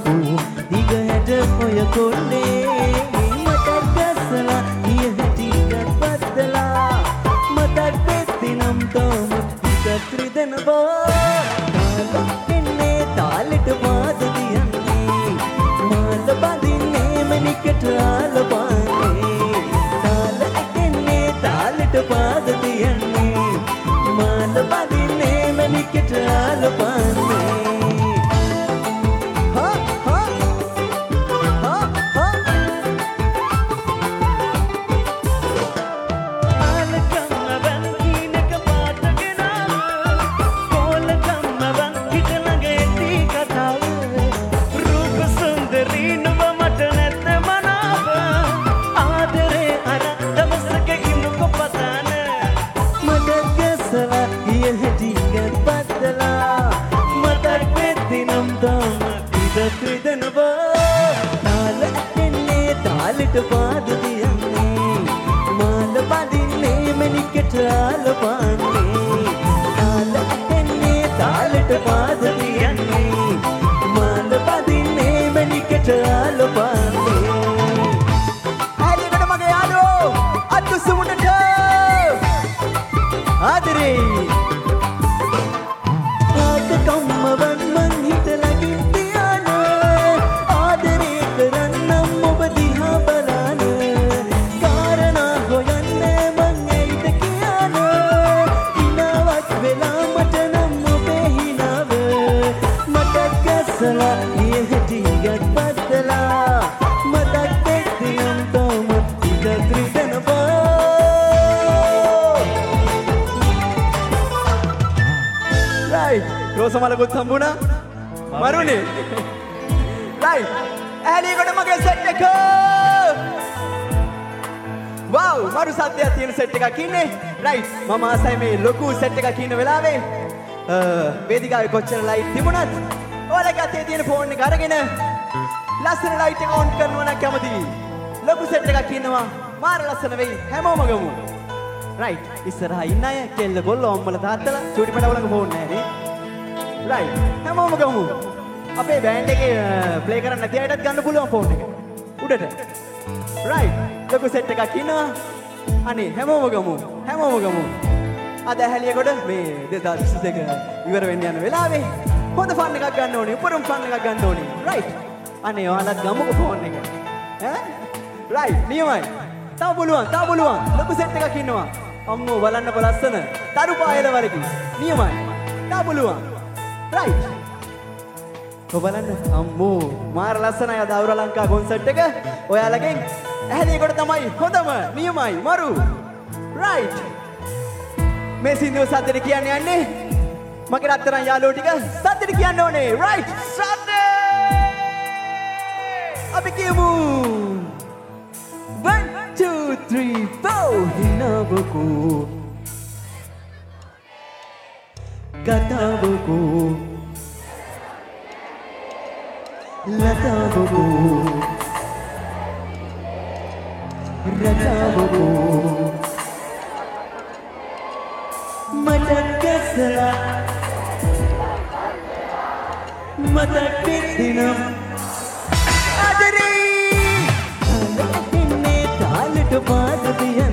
දිග හැට ඔය කොල්ලේ මතක් ගස්සලා ඊය හැටිගත් බද්දලා මතක් වෙද්දි නම් තෝම හිතත් රිදෙනවා තාල එන්නේ තාලෙට පාද දියන්නේ මාල බඳින්නේ මනිකට ආලපාන්නේ තාල එන්නේ තාලෙට පාද දියන්නේ මාල බඳින්නේ මනිකට ආලපාන්නේ පාද දියන්නේ මාල බඳින්නේ මනිකට ආලපාන්නේ තාල එන්නේ තාලෙට පාද දියන්නේ මාල බඳින්නේ මනිකට ආලපාන්නේ ඇලිකට මගේ යාළුවෝ අත්සුමුණට ආදරේ ආක කම්මවන් මං හිතලා ගින්දියාන ආදරේ කරන්නම් ඔබ දිහා බලන කාරණා හොයන්න මං ඇයිද කියන ඉනාවක් වෙලා මට නම් ඔබේ හිනාව මතක් ගස්සලා ඊය හැටිගත් බද්දලා මතක් දෙක්දියම් තෝම ඉද ත්‍රිදෙනවා රයිට් රෝසමලකුත් හම්බුණා මරුනේ රයිට් ඇලියකට මගේ සෙට් එක වව් මරු සද්දයක් තියෙන සෙට් එකක් ඉන්නේ රයිට් මම ආසයි මේ ලොකු සෙට් එකක් ඉන්න වෙලාවේ වේදිකාවේ කොච්චර ලයිට් තිබුණත් ඔයාලගේ අතේ තියෙන ෆෝන් එක අරගෙන ලස්සන ලයිට් එක ඔන් කරනවා නම් කැමතියි ලොකු සෙට් එකක් ඉන්නවා මාර ලස්සන වෙයි හැමෝම ගමු රයිට් ඉස්සරහා ඉන්න අය කෙල්ල ගොල්ලෝ අම්මලා තාත්තලා චූටි පැටවලගේ ෆෝන් නැහැ නේ රයිට් හැමෝම ගමු අපේ බෑන්ඩ් එකේ ප්ලේ කරන්න නැති අයටත් ගන්න පුළුවන් ෆෝන් එක උඩට රයිට් ලොකු සෙට් එකක් ඉන්නවා අනේ හැමෝම ගමු අද ඇහැලියකොට මේ 2022 ඉවර වෙන්න යන වෙලාවේ හොඳ ෆන් එකක් ගන්න ඕනේ උපරිම ෆන් එකක් ගන්න ඕනේ රයිට් අනේ ඔයාලත් ගමුකෝ ෆෝන් එක ඈ රයිට් නියමයි තව පුළුවන් ලොකු සෙට් එකක් ඉන්නවා අම්මෝ බලන්නකො ලස්සන තරු පායල වරකි නියමයි තව පුළුවන් රයිට් ඔබලන්න අම්මෝ මාර ලස්සනයි අද අවුර ලංකා කොන්සර්ට් එක ඔයාලගෙන් ඇහැලියකොට තමයි හොඳම නියමයි මරු රයිට් මේ සින්දුව සද්දෙට කියන්න යන්නේ මගේ රත්තරන් යාළුවෝ ටික සද්දෙට කියන්න ඕනේ රයිට් සද්ද අපි කියමු 1 2 3 4 හිනවකෝ කතාවකෝ ලතාවකෝ රතාවකෝ මතක් ගස්සලා මතක් වෙද්දිනම් ආදරේ තාලෙට පාද දිය